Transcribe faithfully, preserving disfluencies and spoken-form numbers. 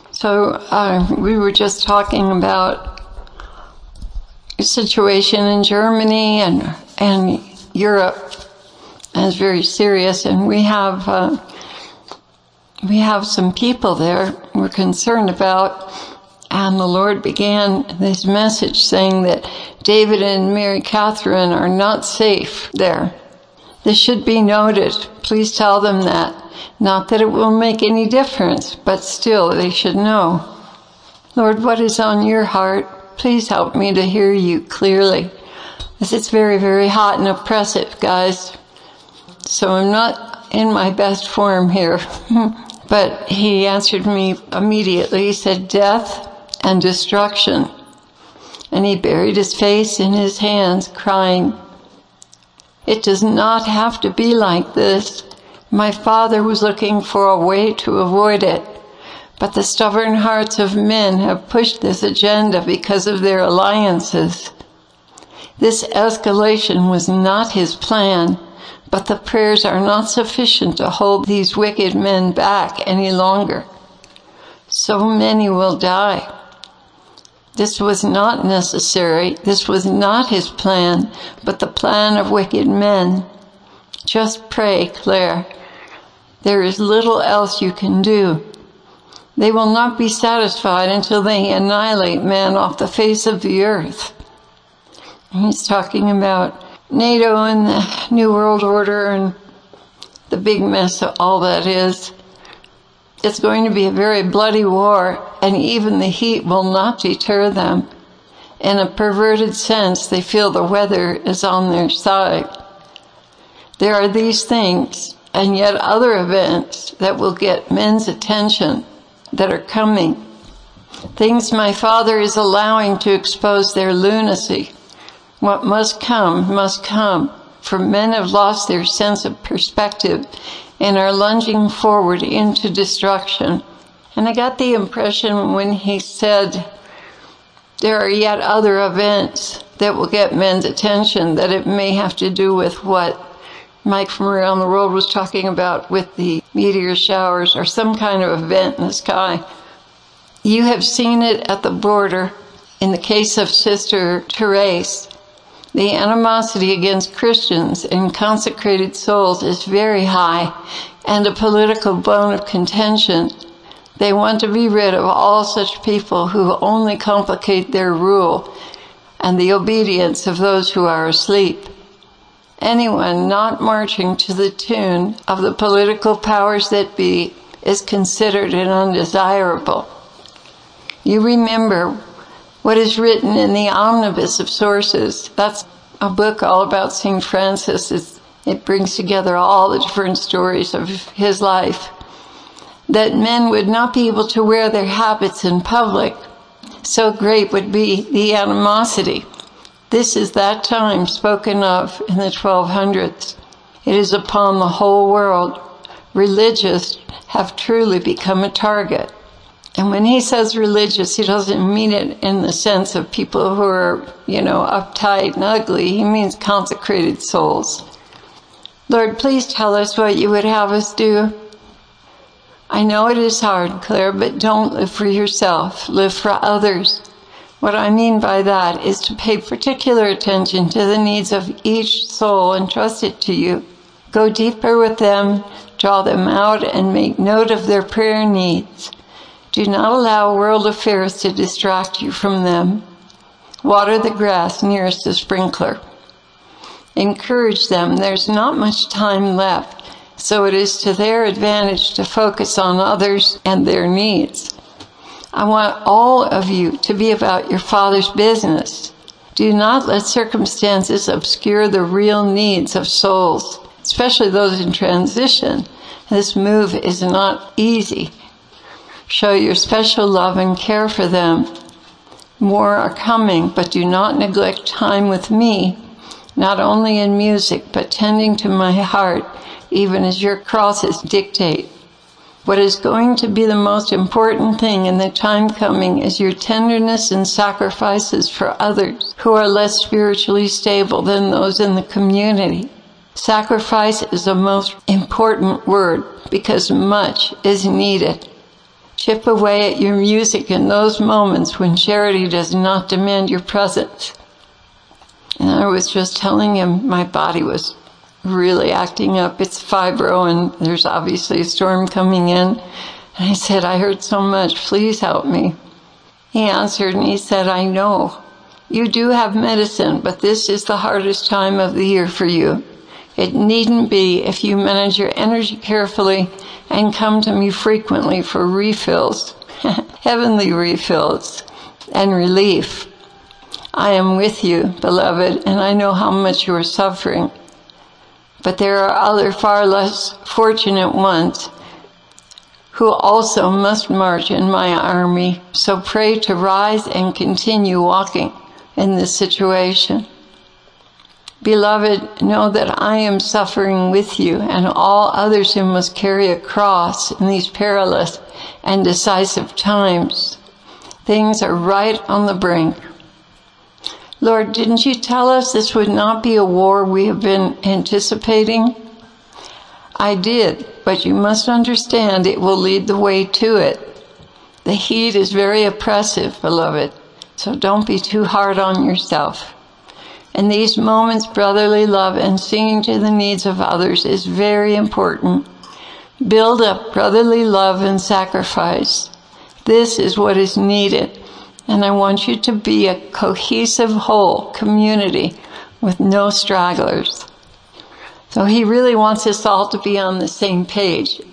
So uh, we were just talking about the situation in Germany and and Europe, and it's very serious. And we have uh, we have some people there we're concerned about. And the Lord began this message saying that David and Mary Catherine are not safe there. This should be noted. Please tell them that. Not that it will make any difference, but still they should know. Lord, what is on your heart? Please help me to hear you clearly. Because it's very, very hot and oppressive, guys. So I'm not in my best form here. But he answered me immediately. He said, death and destruction. And he buried his face in his hands, crying, it does not have to be like this. My Father was looking for a way to avoid it. But the stubborn hearts of men have pushed this agenda because of their alliances. This escalation was not his plan, but the prayers are not sufficient to hold these wicked men back any longer. So many will die. This was not necessary. This was not his plan, but the plan of wicked men. Just pray, Claire. There is little else you can do. They will not be satisfied until they annihilate man off the face of the earth. And he's talking about NATO and the New World Order and the big mess of all that is. It's going to be a very bloody war, and even the heat will not deter them. In a perverted sense, they feel the weather is on their side. There are these things, and yet other events that will get men's attention that are coming. Things my Father is allowing to expose their lunacy. What must come, must come, for men have lost their sense of perspective and are lunging forward into destruction. And I got the impression when he said there are yet other events that will get men's attention, that it may have to do with what Mike from Around the World was talking about with the meteor showers or some kind of event in the sky. You have seen it at the border. In the case of Sister Therese, the animosity against Christians and consecrated souls is very high, and a political bone of contention. They want to be rid of all such people who only complicate their rule and the obedience of those who are asleep. Anyone not marching to the tune of the political powers that be is considered an undesirable. You remember what is written in the Omnibus of Sources. That's a book all about Saint Francis. It's, it brings together all the different stories of his life. That men would not be able to wear their habits in public. So great would be the animosity. This is that time spoken of in the twelve hundreds. It is upon the whole world. Religious have truly become a target. And when he says religious, he doesn't mean it in the sense of people who are, you know, uptight and ugly. He means consecrated souls. Lord, please tell us what you would have us do. I know it is hard, Claire, but don't live for yourself. Live for others. What I mean by that is to pay particular attention to the needs of each soul entrusted to you. Go deeper with them, draw them out, and make note of their prayer needs. Do not allow world affairs to distract you from them. Water the grass nearest the sprinkler. Encourage them. There's not much time left, so it is to their advantage to focus on others and their needs. I want all of you to be about your Father's business. Do not let circumstances obscure the real needs of souls, especially those in transition. This move is not easy. Show your special love and care for them. More are coming, but do not neglect time with me, not only in music, but tending to my heart, even as your crosses dictate. What is going to be the most important thing in the time coming is your tenderness and sacrifices for others who are less spiritually stable than those in the community. Sacrifice is the most important word because much is needed. Chip away at your music in those moments when charity does not demand your presence. And I was just telling him my body was really acting up. It's fibro and there's obviously a storm coming in. And I said, I heard so much. Please help me. He answered and he said, I know. You do have medicine, but this is the hardest time of the year for you. It needn't be if you manage your energy carefully and come to me frequently for refills, heavenly refills, and relief. I am with you, beloved, and I know how much you are suffering. But there are other far less fortunate ones who also must march in my army. So pray to rise and continue walking in this situation. Beloved, know that I am suffering with you and all others who must carry a cross in these perilous and decisive times. Things are right on the brink. Lord, didn't you tell us this would not be a war we have been anticipating? I did, but you must understand it will lead the way to it. The heat is very oppressive, beloved, so don't be too hard on yourself. In these moments, brotherly love and seeing to the needs of others is very important. Build up brotherly love and sacrifice. This is what is needed. And I want you to be a cohesive whole community with no stragglers. So he really wants us all to be on the same page.